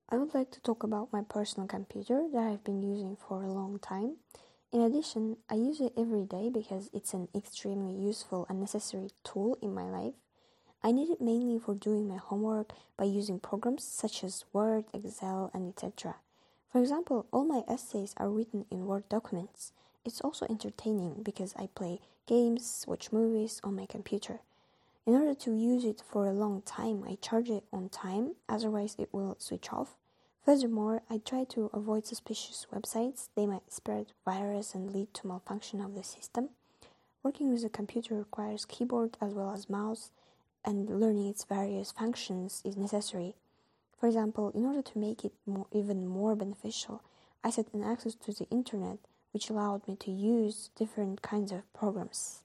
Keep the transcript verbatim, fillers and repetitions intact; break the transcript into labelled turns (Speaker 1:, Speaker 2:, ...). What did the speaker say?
Speaker 1: I would like to talk about my personal computer that I've been using for a long time. In addition, I use it every day because it's an extremely useful and necessary tool in my life. I need it mainly for doing my homework by using programs such as Word, Excel, and et cetera. For example, all my essays are written in Word documents. It's also entertaining because I play games, watch movies on my computer. In order to use it for a long time, I charge it on time, otherwise it will switch off. Furthermore, I try to avoid suspicious websites. They might spread virus and lead to malfunction of the system. Working with a computer requires keyboard as well as mouse, and learning its various functions is necessary. For example, in order to make it more, even more beneficial, I set an access to the internet, which allowed me to use different kinds of programs.